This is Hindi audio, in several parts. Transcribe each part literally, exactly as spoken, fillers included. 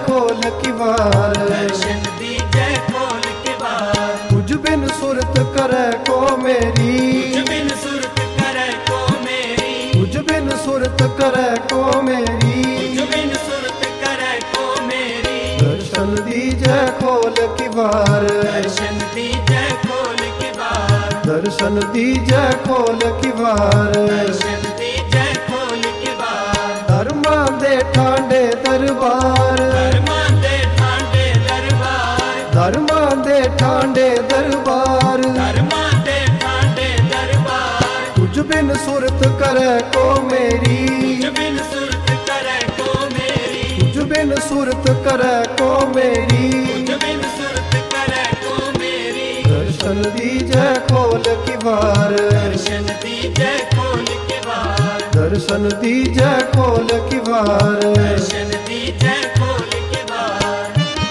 खोल किवार, दर्शन दीजै खोल किवार। तुझ बिन सुरत करे को मेरी, तुझ बिन सुरत करे को मेरी, तुझ बिन सुरत करे को मेरी, तुझ बिन सुरत करे को मेरी। दर्शन दीजै खोल किवार, दर्शन दीजै खोल किवार, दर्शन दीजै खोल किवार। दर्शन दीजै खोल किवार। धर्मां दे ठांडे दरबार, धर्मां दे ठांडे दरबार, धर्मां दे ठांडे दरबार, धर्मां दे ठांडे दरबार। तुझ बिन सुरत करे को मेरी, तुझ बिन सुरत करे को मेरी, तुझ बिन सुरत करे को मेरी। तुझ बिन सुरत करे को मेरी। दर्शन दीजै खोल किवार, दर्शन दीजै खोल किवार, दर्शन दीजै खोल किवार। दर्शन दीजै खोल किवार।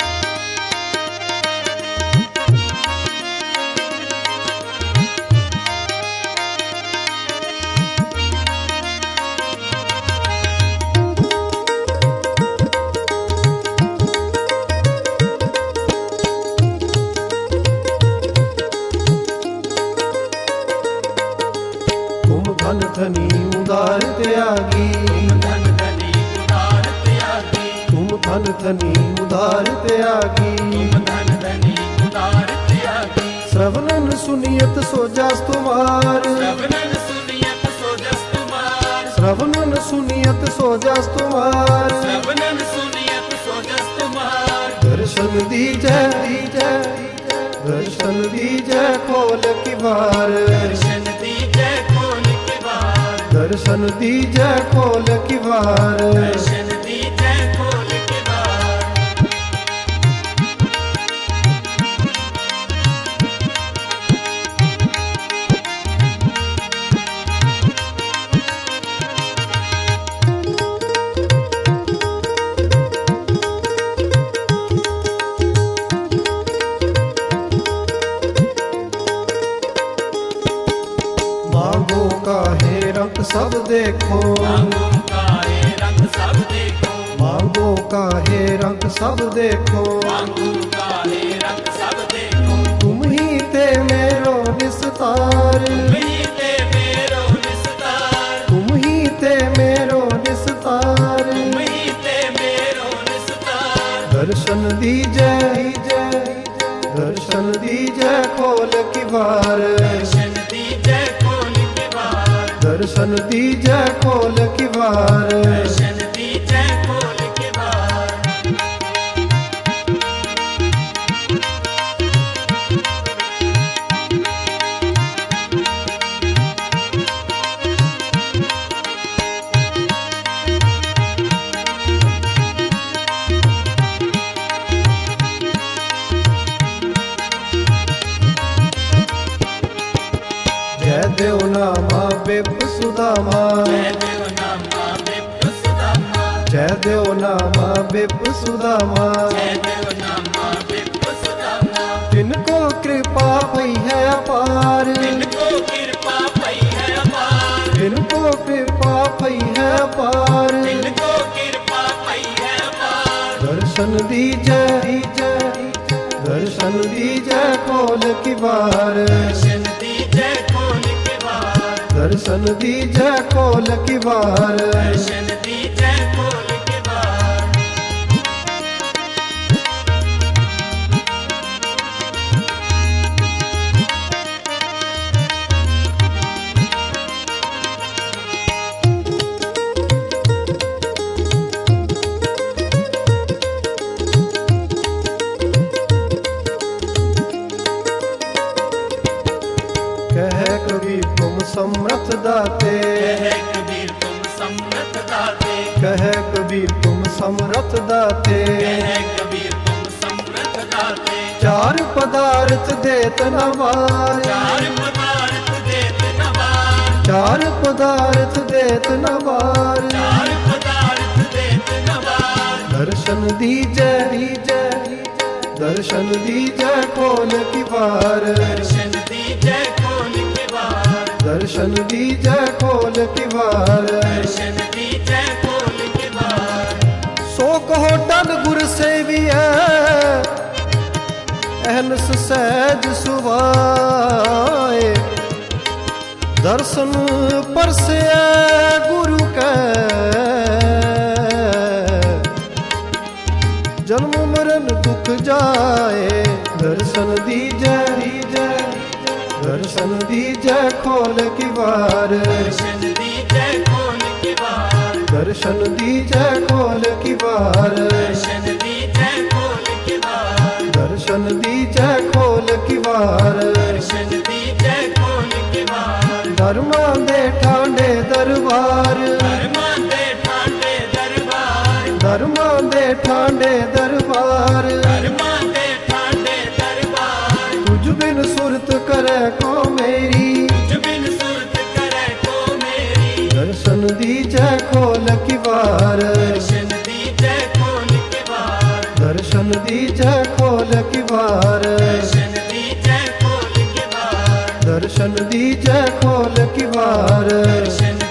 तुम धन धनी उदार त्यागी, धन धनी उदार त्यागी, तुम धन धनी उदार त्यागी। धन धनी उदार त्यागी। श्रवणन सुनियत सोजास तुम्हार, श्रवणन सुनियत सोजस तुम्हार, श्रवणन सुनियत सोजास तुम्हार। श्रवणन सुनियत सोजस तुम्हार। दर्शन दीजै दीजै, दर्शन दीजै खोल किवार, दर्शन दीजै खोल किवार, दर्शन दीजै खोल किवार। दर्शन दीजै खोल किवार। मांगो काहे रंग सब देखो, मांगो काहे रंग सब देखो, मांगो काहे रंग सब देखो। मांगो काहे रंग सब देखो। तुम ही ते मेरो निस्तार, मीते मेरो निस्तार, तुम ही ते मेरो निस्तार। मीते मेरो निस्तार। दर्शन दीजै दीजै, दर्शन दीजै खोल किवार, दर्शन दीजै खोल किवार, दर्शन दीजै खोल किवार। दर्शन दीजै खोल किवार। जय देव नामा बिप सुदामा, जय देव नामा बिप सुदामा, जय देव नामा बिप सुदामा। जय देव नामा बिप सुदामा। तिनको कृपा पई है अपार, तिनको कृपा पई है अपार, तिनको कृपा पई है अपार। तिनको कृपा पई है अपार। दर्शन दीजै दीजै, दर्शन दीजै खोल किवार, दर्शन दीजै खोल किवार, दर्शन दीजै खोल किवार। दर्शन दीजै खोल किवार। कह कबीर तुम समर्थ दाते, कहे कबीर तुम समर्थ दाते, कह कबीर तुम समर्थ दाते। कहे कबीर तुम समर्थ दाते। चार पदार्थ देत नवार, चार पदार्थ देत नवार, चार पदार्थ देत नवार। चार पदार्थ देत नवार। दर्शन दीजै दीजै, दर्शन दीजै खोल किवार, दर्शन दीजै खोल किवार, दर्शन दीजै खोल किवार। दर्शन दीजै खोल किवार। सो कहो टन गुर सेविया अहनस सहज सुभाए। दर्शन परसे गुरु के जन्म मरण दुख जाए। दर्शन दीजै दीजै दर्शन दीजै खोल की बार। दर्शन दीजै खोल के बार। दर्शन दीजै खोल की बार। दर्शन दीजै खोल के बार। दर्शन दीजै खोल की बार। दर्शन दीजै खोल के बार। धर्मां दे ठांडे दरबार। धर्मां दे ठांडे दरबार। धर्मां दे ठांडे दरबार। धर्मां दे ठांडे दरबार। तुझ बिन सुरत करे को मेरी। तुझ बिन सुरत करे को मेरी। दर्शन दीजै खोल की बार। दर्शन दीजै खोल के बार। दर्शन दीजै खोल की बार। दर्शन दीजै खोल के बार। दर्शन दीजै खोल की बार। दर्शन